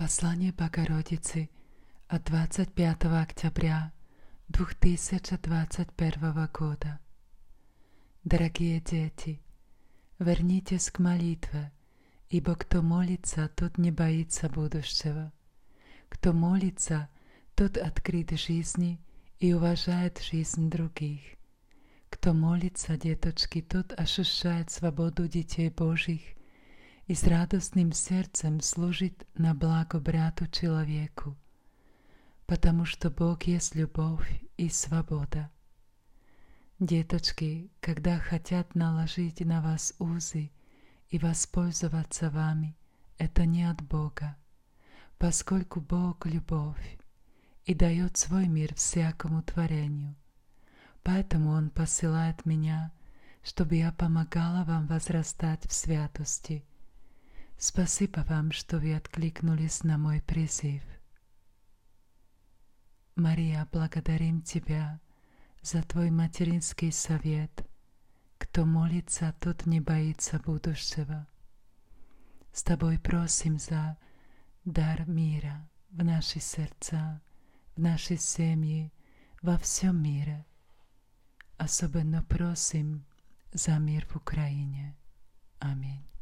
Послание Богородицы от 25 октября 2021 года. Дорогие дети, вернитесь к молитве, ибо кто молится, тот не боится будущего. Кто молится, тот открыт жизни и уважает жизнь других. Кто молится, деточки, тот ощущает свободу детей Божьих и с радостным сердцем служит на благо брату-человеку, потому что Бог есть любовь и свобода. Деточки, когда хотят наложить на вас узы и воспользоваться вами, это не от Бога, поскольку Бог — любовь и дает свой мир всякому творению. Поэтому Он посылает меня, чтобы я помогала вам возрастать в святости. Спасибо вам, что вы откликнулись на мой призыв. Мария, благодарим Тебя за Твой материнский совет. Кто молится, тот не боится будущего. С Тобой просим за дар мира в наши сердца, в наши семьи, во всем мире. Особенно просим за мир в Украине. Аминь.